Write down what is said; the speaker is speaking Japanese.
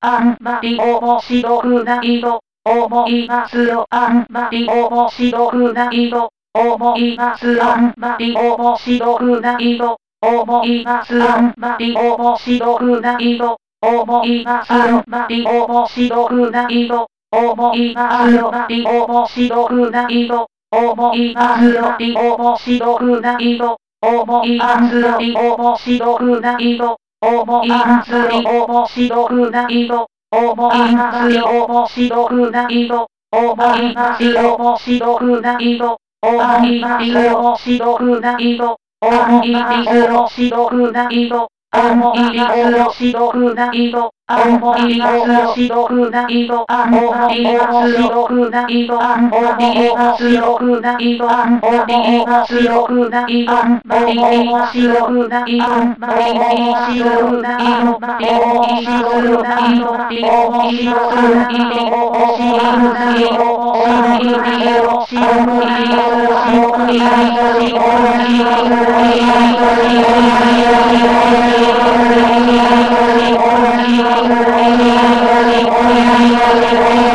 あんまり面白くないと思いますよ。あんまり面白くないと思いますよ。あんまり面白くないと思いますよ。あんまり面白くないと思いますよ。あんまり面白くないと思いますよ。あんまり面白くないと思いますよ。あんまり面白くないと思いますよ。あんまり面白くないと思いますよ。面白くないと思いますよ。面白くないと思いますよ。面白くないと思いますよ。面白くないと思いますよ。面白くないと思いますよ。面白くないと思いますよ。面白くないと思いますよ。面白くないと思いますよ。面白くないと思いますよ。面白くないと思いますよ。面白くないと思いますよ。面白くないと思いますよ。面白くないと思いますよ。面白くないと思いますよ。